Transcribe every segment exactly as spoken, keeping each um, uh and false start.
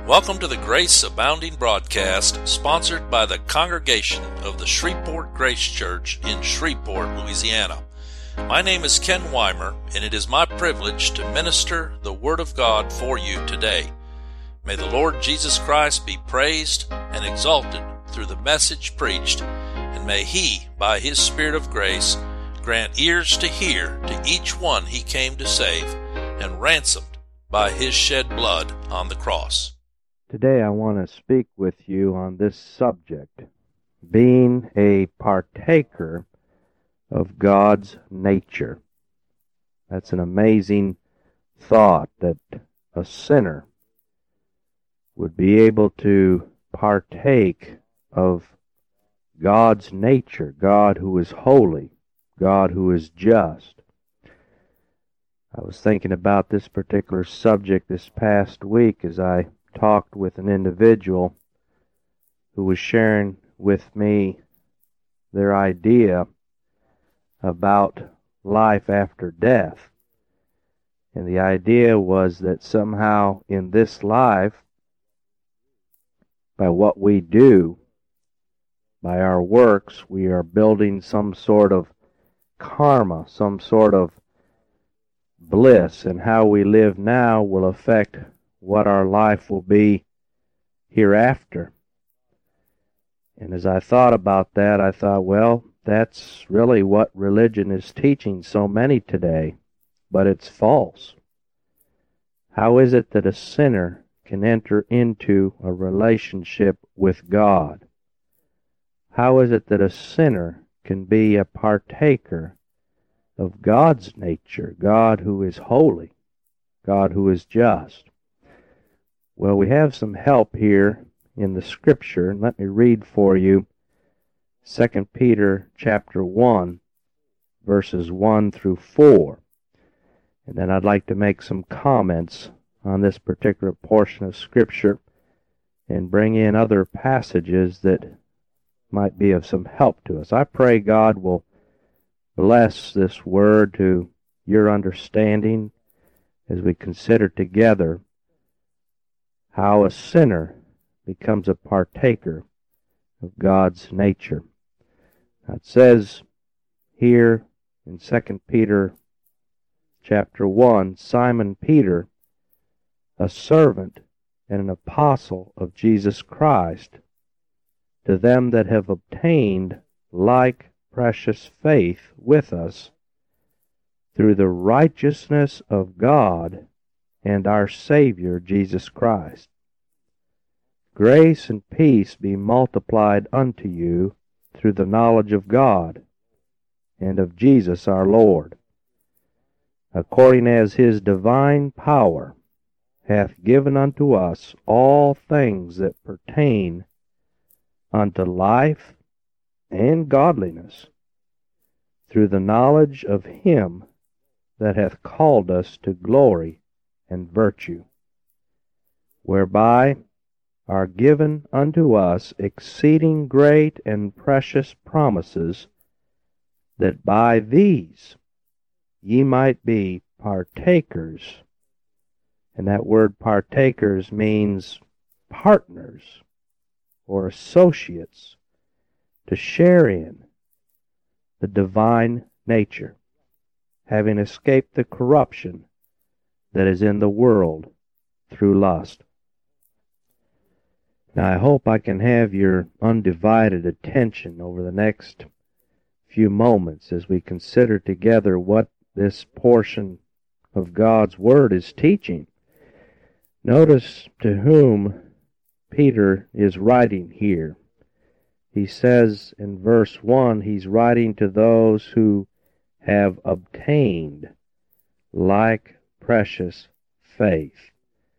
Welcome to the Grace Abounding broadcast, sponsored by the Congregation of the Shreveport Grace Church in Shreveport, Louisiana. My name is Ken Weimer, and it is my privilege to minister the Word of God for you today. May the Lord Jesus Christ be praised and exalted through the message preached, and may He, by His Spirit of grace, grant ears to hear to each one He came to save, and ransomed by His shed blood on the cross. Today I want to speak with you on this subject, being a partaker of God's nature. That's an amazing thought, that a sinner would be able to partake of God's nature, God who is holy, God who is just. I was thinking about this particular subject this past week as I talked with an individual who was sharing with me their idea about life after death. And the idea was that somehow in this life, by what we do, by our works, we are building some sort of karma, some sort of bliss, and how we live now will affect what our life will be hereafter. And as I thought about that, I thought, well, that's really what religion is teaching so many today, but it's false. How is it that a sinner can enter into a relationship with God? How is it that a sinner can be a partaker of God's nature, God who is holy, God who is just? Well, we have some help here in the Scripture, and let me read for you Second Peter chapter one, verses one through four. And then I'd like to make some comments on this particular portion of Scripture and bring in other passages that might be of some help to us. I pray God will bless this word to your understanding as we consider together how a sinner becomes a partaker of God's nature. Now it says here in Second Peter chapter one, Simon Peter, a servant and an apostle of Jesus Christ, to them that have obtained like precious faith with us through the righteousness of God and our Savior Jesus Christ. Grace and peace be multiplied unto you through the knowledge of God and of Jesus our Lord, according as His divine power hath given unto us all things that pertain unto life and godliness, through the knowledge of Him that hath called us to glory and virtue, whereby are given unto us exceeding great and precious promises, that by these ye might be partakers. And that word partakers means partners or associates, to share in the divine nature, having escaped the corruption that is in the world through lust. Now I hope I can have your undivided attention over the next few moments as we consider together what this portion of God's Word is teaching. Notice to whom Peter is writing here. He says in verse one, he's writing to those who have obtained like precious faith.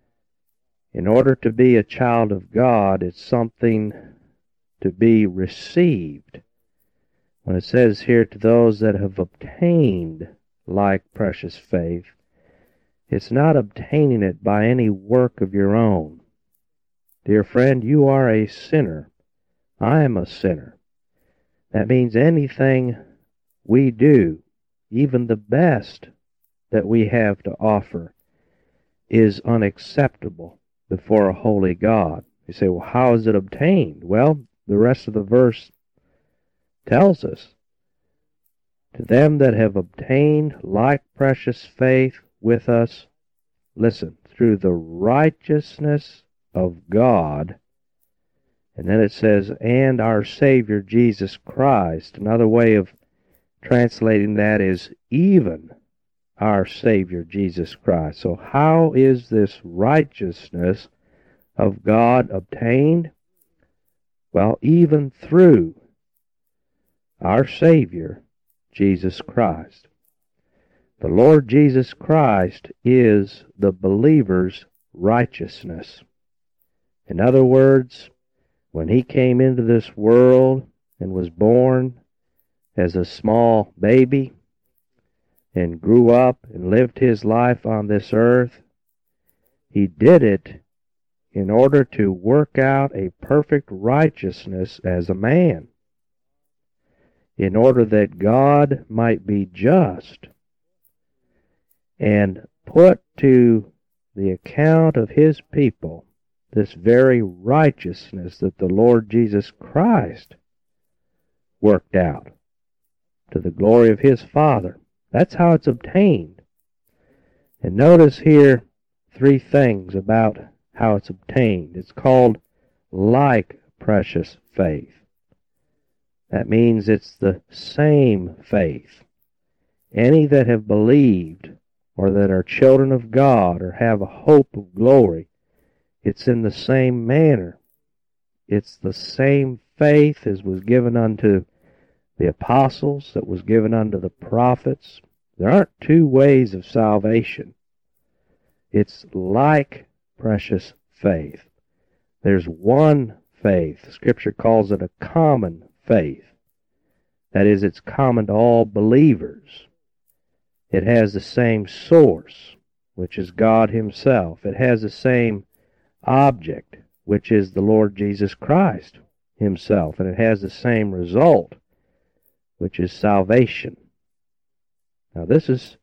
In order to be a child of God, it's something to be received. When it says here, to those that have obtained like precious faith, it's not obtaining it by any work of your own. Dear friend, you are a sinner. I am a sinner. That means anything we do, even the best that we have to offer, is unacceptable before a holy God. You say, well, how is it obtained? Well, the rest of the verse tells us, to them that have obtained like precious faith with us, listen, through the righteousness of God. And then it says, and our Savior Jesus Christ. Another way of translating that is even our Savior Jesus Christ. So how is this righteousness of God obtained? Well, even through our Savior Jesus Christ. The Lord Jesus Christ is the believer's righteousness. In other words, when he came into this world and was born as a small baby and grew up and lived his life on this earth, he did it in order to work out a perfect righteousness as a man, in order that God might be just and put to the account of his people this very righteousness that the Lord Jesus Christ worked out to the glory of his Father. That's how it's obtained. And notice here three things about how it's obtained. It's called like precious faith. That means it's the same faith. Any that have believed or that are children of God or have a hope of glory, it's in the same manner. It's the same faith as was given unto the apostles, that was given unto the prophets. There aren't two ways of salvation. It's like precious faith. There's one faith. Scripture calls it a common faith. That is, it's common to all believers. It has the same source, which is God himself. It has the same object, which is the Lord Jesus Christ himself. And it has the same result, which is salvation. Now this is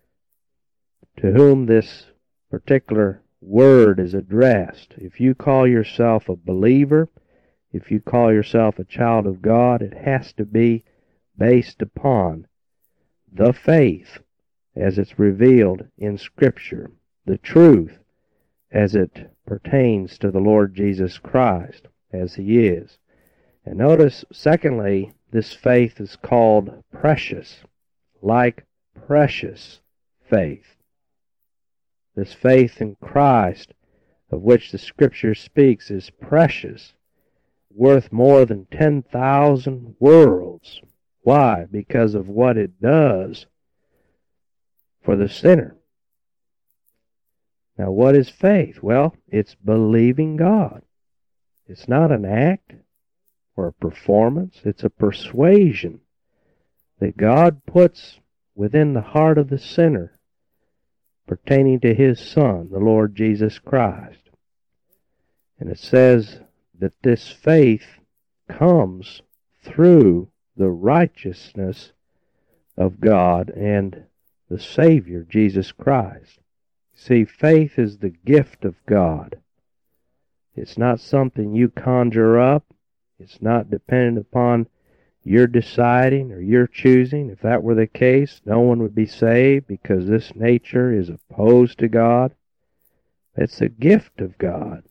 to whom this particular word is addressed. If you call yourself a believer, if you call yourself a child of God, it has to be based upon the faith as it's revealed in Scripture, the truth as it pertains to the Lord Jesus Christ, as he is. And notice, secondly, this faith is called precious, like precious faith. This faith in Christ, of which the Scripture speaks, is precious, worth more than ten thousand worlds. Why? Because of what it does for the sinner. Now, what is faith? Well, it's believing God. It's not an act or a performance. It's a persuasion that God puts within the heart of the sinner pertaining to his Son, the Lord Jesus Christ. And it says that this faith comes through the righteousness of God and the Savior, Jesus Christ. See, faith is the gift of God. It's not something you conjure up. It's not dependent upon your deciding or your choosing. If that were the case, no one would be saved because this nature is opposed to God. It's a gift of God.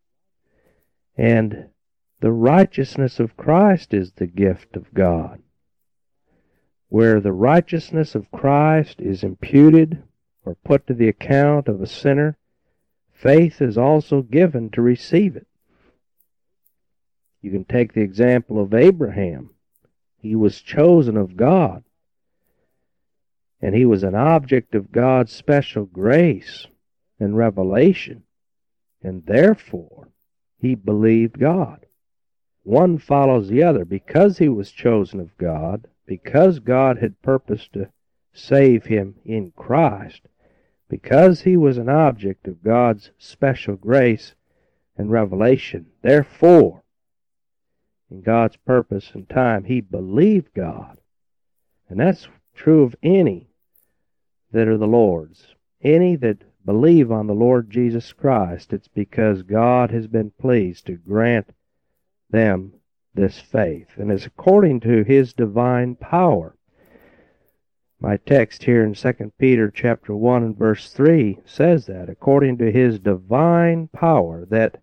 And the righteousness of Christ is the gift of God. Where the righteousness of Christ is imputed or put to the account of a sinner, faith is also given to receive it. You can take the example of Abraham. He was chosen of God, and he was an object of God's special grace and revelation, and therefore he believed God. One follows the other. Because he was chosen of God, because God had purposed to save him in Christ, because he was an object of God's special grace and revelation, therefore, in God's purpose and time, he believed God. And that's true of any that are the Lord's. Any that believe on the Lord Jesus Christ, it's because God has been pleased to grant them this faith, and it's according to His divine power. My text here in Second Peter chapter one and verse three says that, according to His divine power that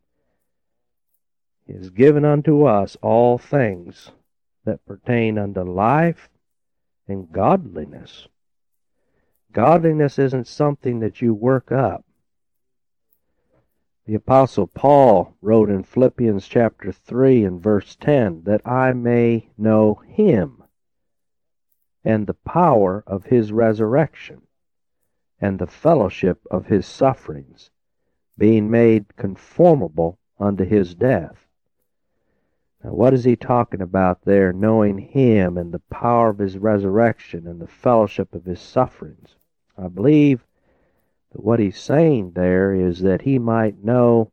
is given unto us all things that pertain unto life and godliness. Godliness isn't something that you work up. The Apostle Paul wrote in Philippians chapter three and verse ten, that I may know Him and the power of His resurrection and the fellowship of His sufferings, being made conformable unto His death. Now, what is he talking about there, knowing Him and the power of His resurrection and the fellowship of His sufferings? I believe that what he's saying there is that he might know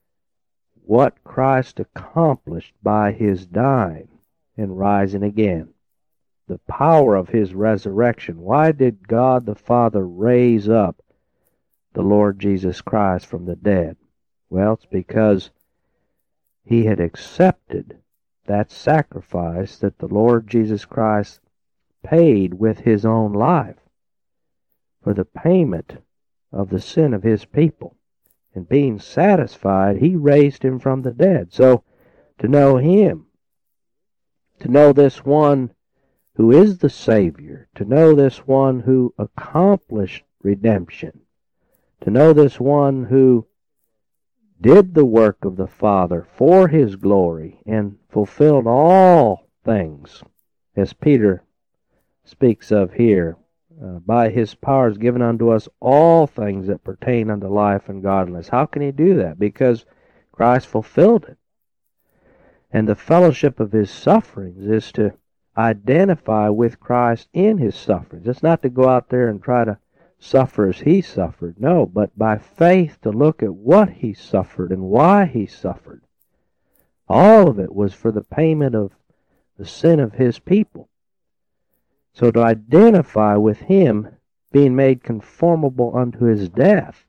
what Christ accomplished by His dying and rising again. The power of His resurrection. Why did God the Father raise up the Lord Jesus Christ from the dead? Well, it's because He had accepted that sacrifice that the Lord Jesus Christ paid with His own life for the payment of the sin of His people. And being satisfied, He raised Him from the dead. So, to know Him, to know this one who is the Savior, to know this one who accomplished redemption, to know this one who did the work of the Father for His glory and fulfilled all things, as Peter speaks of here, uh, by His powers given unto us all things that pertain unto life and godliness. How can He do that? Because Christ fulfilled it. And the fellowship of His sufferings is to identify with Christ in His sufferings. It's not to go out there and try to suffer as He suffered. No, but by faith to look at what He suffered and why He suffered. All of it was for the payment of the sin of His people. So to identify with Him being made conformable unto His death.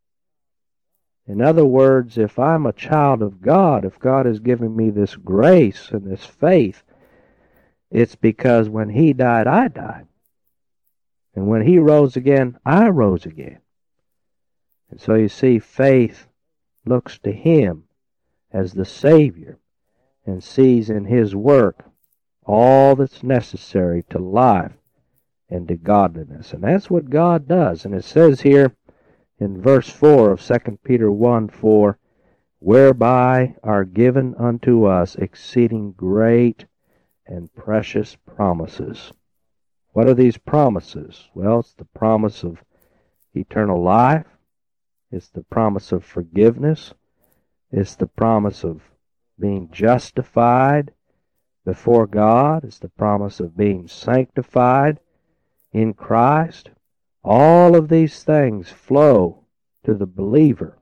In other words, if I'm a child of God, if God has given me this grace and this faith, it's because when He died, I died. And when He rose again, I rose again. And so you see, faith looks to Him as the Savior and sees in His work all that's necessary to life and to godliness. And that's what God does. And it says here in verse four of Second Peter one four, whereby are given unto us exceeding great and precious promises. What are these promises? Well, it's the promise of eternal life. It's the promise of forgiveness. It's the promise of being justified before God. It's the promise of being sanctified in Christ. All of these things flow to the believer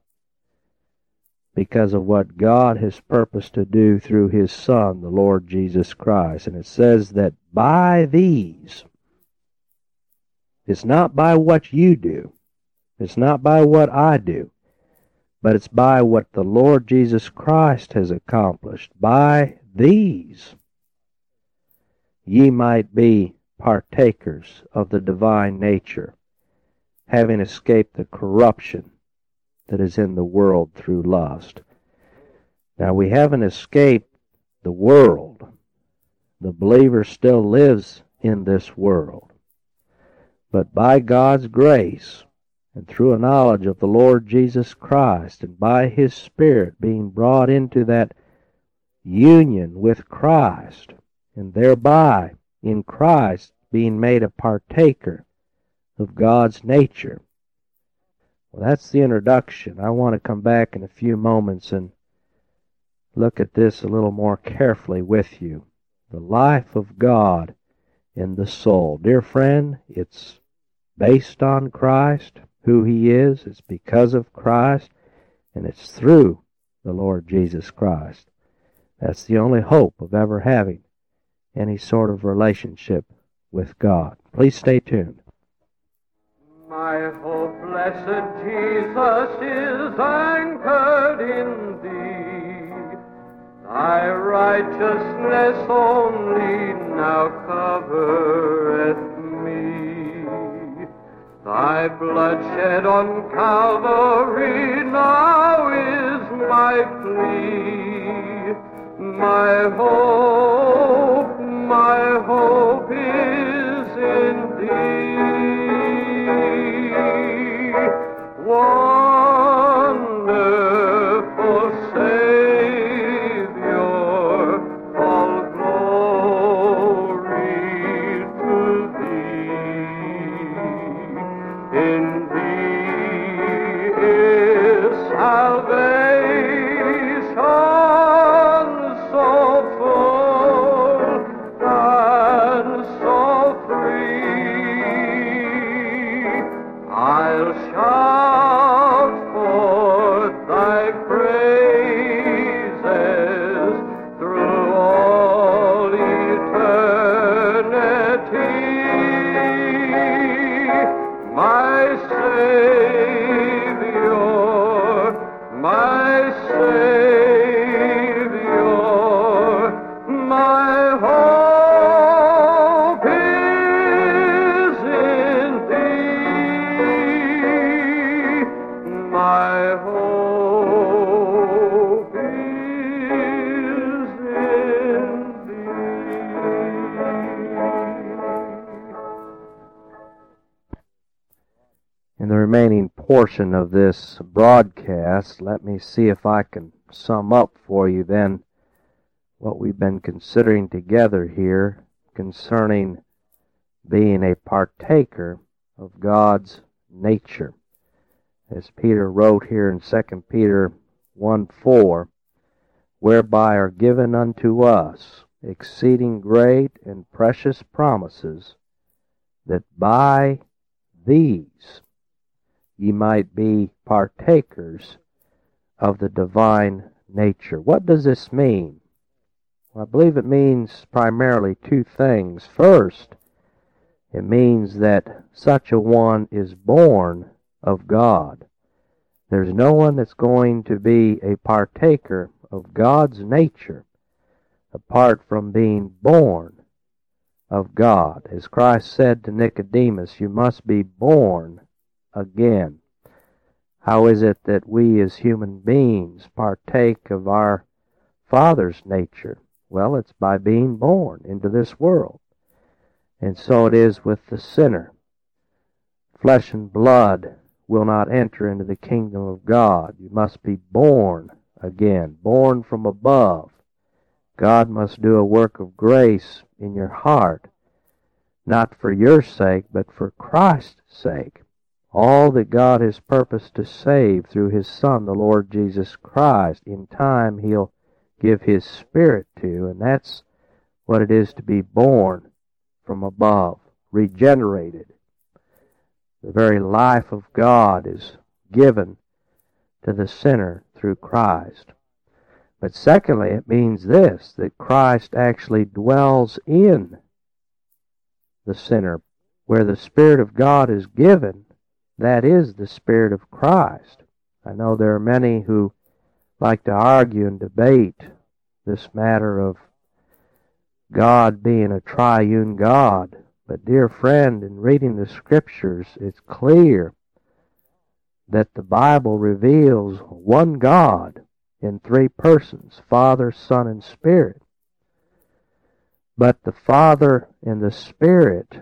because of what God has purposed to do through His Son, the Lord Jesus Christ. And it says that by these, it's not by what you do, it's not by what I do, but it's by what the Lord Jesus Christ has accomplished. By these, ye might be partakers of the divine nature, having escaped the corruption that is in the world through lust. Now, we haven't escaped the world. The believer still lives in this world. But by God's grace, and through a knowledge of the Lord Jesus Christ, and by His Spirit being brought into that union with Christ, and thereby in Christ being made a partaker of God's nature. Well, that's the introduction. I want to come back in a few moments and look at this a little more carefully with you. The life of God in the soul. Dear friend, it's based on Christ, who He is. It's because of Christ, and it's through the Lord Jesus Christ. That's the only hope of ever having any sort of relationship with God. Please stay tuned. My hope, blessed Jesus, is anchored in Thee. Thy righteousness only now covereth me. Thy blood shed on Calvary now is my plea. My hope, my hope is in Thee. Wonderful Savior, all glory to Thee. In Thee is salvation so full and so free. I'll shout forth Thy praises through all eternity. My Savior, my Savior, my hope is in Thee. My hope is in Thee. In the remaining portion of this broadcast, let me see if I can sum up for you then what we've been considering together here concerning being a partaker of God's nature. As Peter wrote here in Second Peter one four, whereby are given unto us exceeding great and precious promises, that by these ye might be partakers of the divine nature. What does this mean? Well, I believe it means primarily two things. First, it means that such a one is born of God. There's no one that's going to be a partaker of God's nature apart from being born of God. As Christ said to Nicodemus, you must be born again. How is it that we as human beings partake of our Father's nature? Well, it's by being born into this world. And so it is with the sinner. Flesh and blood will not enter into the kingdom of God. You must be born again, born from above. God must do a work of grace in your heart, not for your sake, but for Christ's sake. All that God has purposed to save through His Son, the Lord Jesus Christ, in time He'll give His Spirit to, and that's what it is to be born from above, regenerated. The very life of God is given to the sinner through Christ. But secondly, it means this, that Christ actually dwells in the sinner. Where the Spirit of God is given, that is the Spirit of Christ. I know there are many who like to argue and debate this matter of God being a triune God. But dear friend, in reading the Scriptures, it's clear that the Bible reveals one God in three persons, Father, Son, and Spirit. But the Father and the Spirit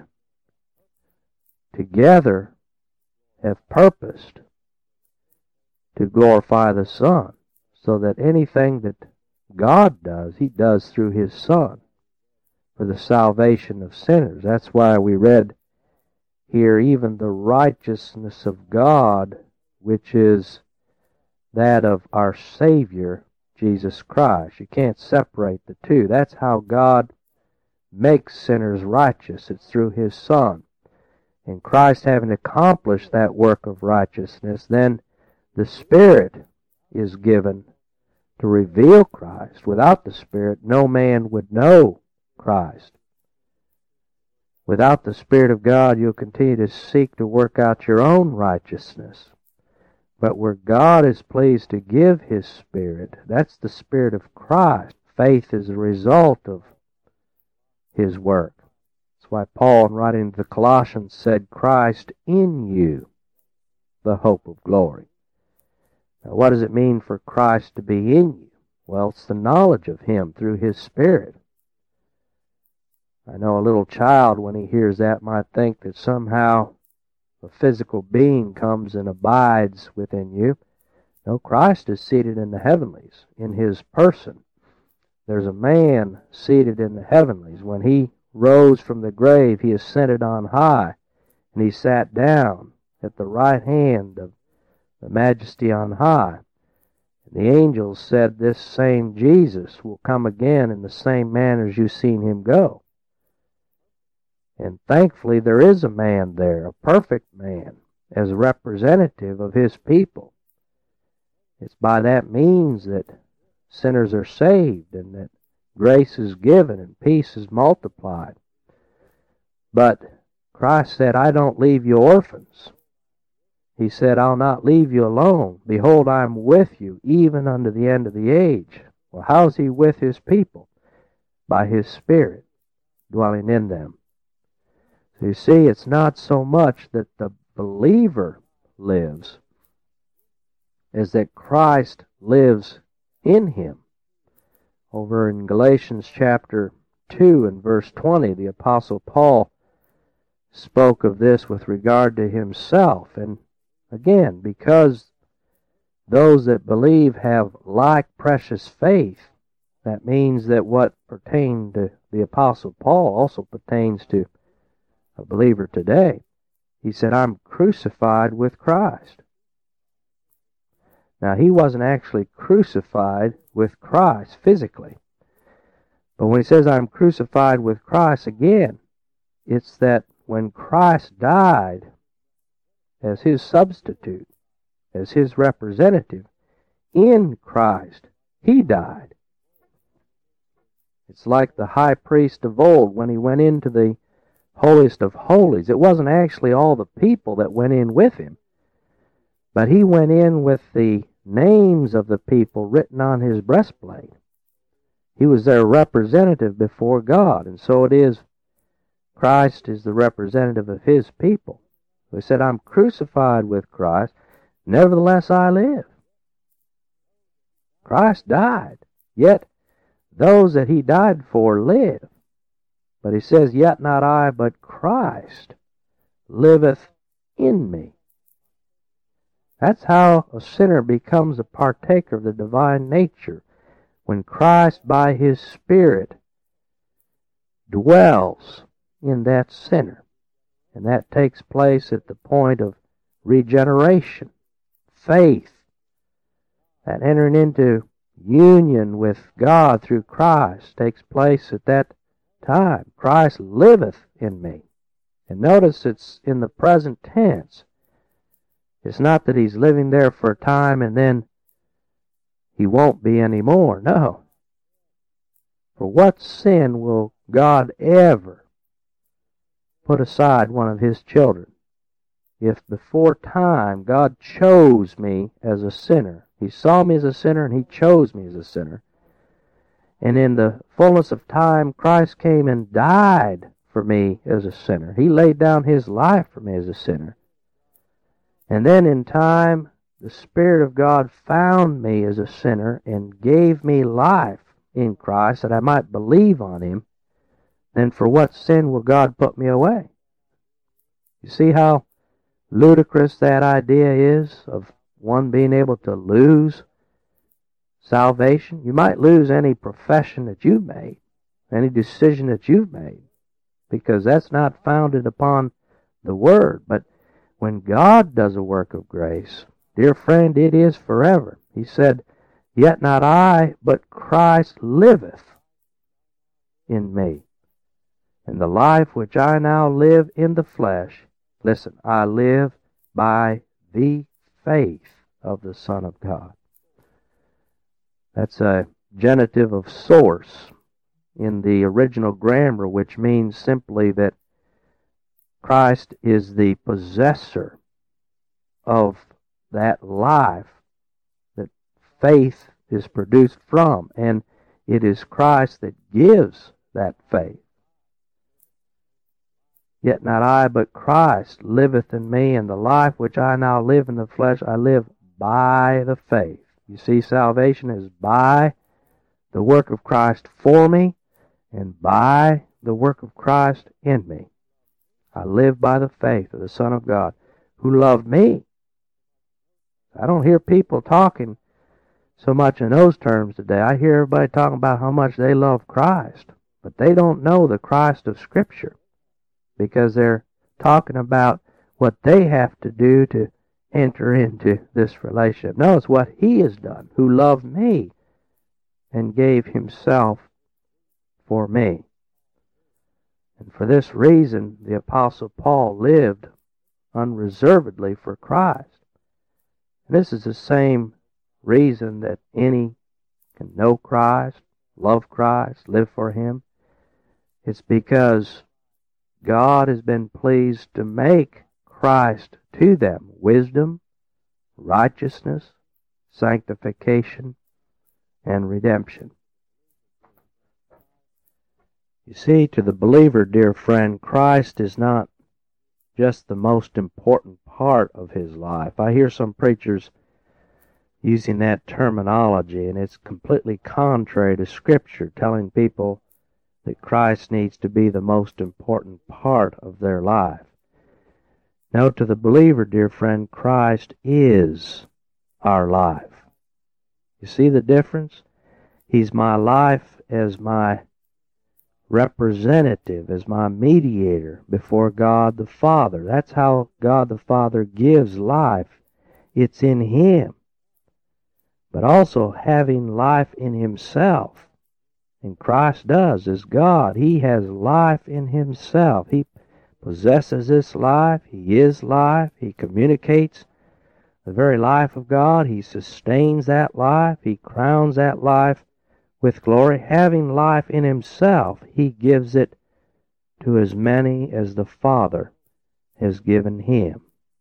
together have purposed to glorify the Son, so that anything that God does, He does through His Son for the salvation of sinners. That's why we read here, even the righteousness of God, which is that of our Savior, Jesus Christ. You can't separate the two. That's how God makes sinners righteous. It's through His Son. And Christ having accomplished that work of righteousness, then the Spirit is given to reveal Christ. Without the Spirit, no man would know Christ. Without the Spirit of God, you'll continue to seek to work out your own righteousness. But where God is pleased to give His Spirit, that's the Spirit of Christ. Faith is a result of His work. That's why Paul, in writing to the Colossians, said, Christ in you, the hope of glory. Now, what does it mean for Christ to be in you? Well, it's the knowledge of Him through His Spirit. I know a little child, when he hears that, might think that somehow a physical being comes and abides within you. No, Christ is seated in the heavenlies, in His person. There's a man seated in the heavenlies. When He rose from the grave, He ascended on high, and He sat down at the right hand of the Majesty on high. And the angels said, this same Jesus will come again in the same manner as you've seen Him go. And thankfully there is a man there, a perfect man, as a representative of His people. It's by that means that sinners are saved and that grace is given and peace is multiplied. But Christ said, I don't leave you orphans. He said, I'll not leave you alone. Behold, I am with you even unto the end of the age. Well, how is He with His people? By His Spirit dwelling in them. So you see, it's not so much that the believer lives as that Christ lives in him. Over in Galatians chapter two and verse twenty, the Apostle Paul spoke of this with regard to himself. And again, because those that believe have like precious faith, that means that what pertained to the Apostle Paul also pertains to a believer today. He said, I'm crucified with Christ. Now, he wasn't actually crucified with Christ physically. But when he says, I'm crucified with Christ, again, it's that when Christ died as His substitute, as His representative, in Christ, He died. It's like the high priest of old when he went into the holiest of holies. It wasn't actually all the people that went in with him, but he went in with the names of the people written on his breastplate. He was their representative before God, and so it is Christ is the representative of His people. He said, I'm crucified with Christ, nevertheless I live. Christ died, yet those that He died for live. But He says, yet not I, but Christ liveth in me. That's how a sinner becomes a partaker of the divine nature, when Christ by His Spirit dwells in that sinner. And that takes place at the point of regeneration, faith, that entering into union with God through Christ takes place at that time. Christ liveth in me. And notice it's in the present tense. It's not that He's living there for a time and then He won't be anymore. No. For what sin will God ever put aside one of His children? If before time God chose me as a sinner, He saw me as a sinner and He chose me as a sinner, and in the fullness of time, Christ came and died for me as a sinner. He laid down His life for me as a sinner. And then in time, the Spirit of God found me as a sinner and gave me life in Christ that I might believe on Him. Then for what sin will God put me away? You see how ludicrous that idea is of one being able to lose salvation? You might lose any profession that you've made, any decision that you've made, because that's not founded upon the Word. But when God does a work of grace, dear friend, it is forever. He said, yet not I, but Christ liveth in me. And the life which I now live in the flesh, listen, I live by the faith of the Son of God. That's a genitive of source in the original grammar, which means simply that Christ is the possessor of that life that faith is produced from, and it is Christ that gives that faith. Yet not I, but Christ liveth in me, and the life which I now live in the flesh, I live by the faith. You see, salvation is by the work of Christ for me, and by the work of Christ in me. I live by the faith of the Son of God, who loved me. I don't hear people talking so much in those terms today. I hear everybody talking about how much they love Christ, but they don't know the Christ of Scripture, because they're talking about what they have to do to enter into this relationship. No, it's what He has done, who loved me and gave Himself for me. And for this reason, the Apostle Paul lived unreservedly for Christ. And this is the same reason that any can know Christ, love Christ, live for Him. It's because God has been pleased to make Christ to them wisdom, righteousness, sanctification, and redemption. You see, to the believer, dear friend, Christ is not just the most important part of his life. I hear some preachers using that terminology, and it's completely contrary to Scripture, telling people that Christ needs to be the most important part of their life. No, to the believer, dear friend, Christ is our life. You see the difference? He's my life as my representative, as my mediator before God the Father. That's how God the Father gives life. It's in Him. But also having life in Himself. And Christ does as God. He has life in Himself. He possesses this life. He is life. He communicates the very life of God. He sustains that life. He crowns that life with glory. Having life in Himself, He gives it to as many as the Father has given Him.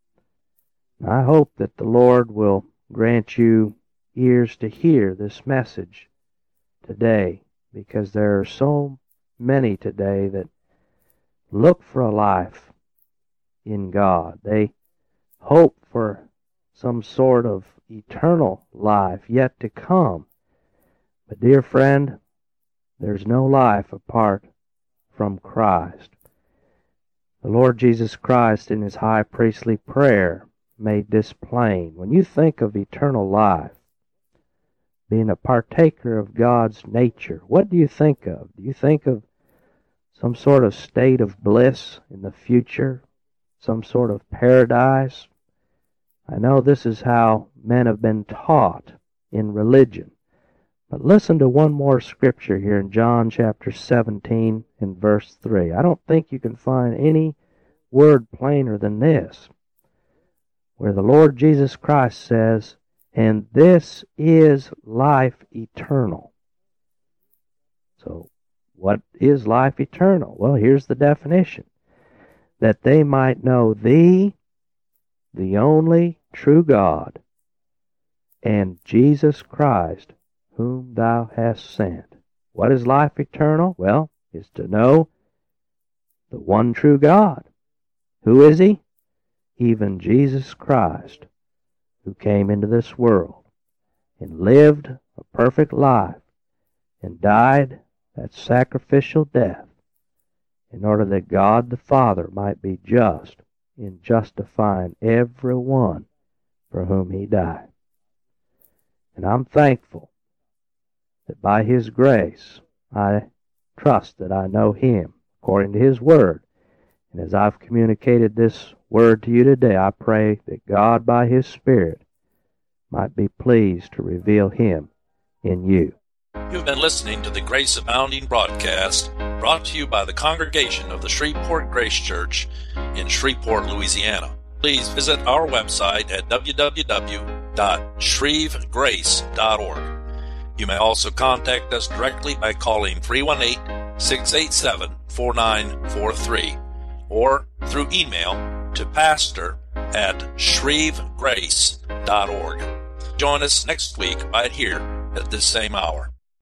I hope that the Lord will grant you ears to hear this message today, because there are so many today that look for a life in God. They hope for some sort of eternal life yet to come. But dear friend, there's no life apart from Christ. The Lord Jesus Christ in His high priestly prayer made this plain. When you think of eternal life, being a partaker of God's nature, what do you think of? Do you think of some sort of state of bliss in the future? Some sort of paradise? I know this is how men have been taught in religion. But listen to one more scripture here in John chapter seventeen and verse three. I don't think you can find any word plainer than this, where the Lord Jesus Christ says, "And this is life eternal." So, what is life eternal? Well, here's the definition. That they might know Thee, the only true God, and Jesus Christ, whom Thou hast sent. What is life eternal? Well, is to know the one true God. Who is He? Even Jesus Christ, who came into this world and lived a perfect life and died that sacrificial death in order that God the Father might be just in justifying every one for whom He died. And I'm thankful that by His grace I trust that I know Him according to His Word. And as I've communicated this Word to you today, I pray that God by His Spirit might be pleased to reveal Him in you. You've been listening to the Grace Abounding broadcast, brought to you by the congregation of the Shreveport Grace Church in Shreveport, Louisiana. Please visit our website at w w w dot shreve grace dot org. You may also contact us directly by calling three one eight, six eight seven, four nine four three or through email to pastor at shreve grace dot org. Join us next week right here at this same hour.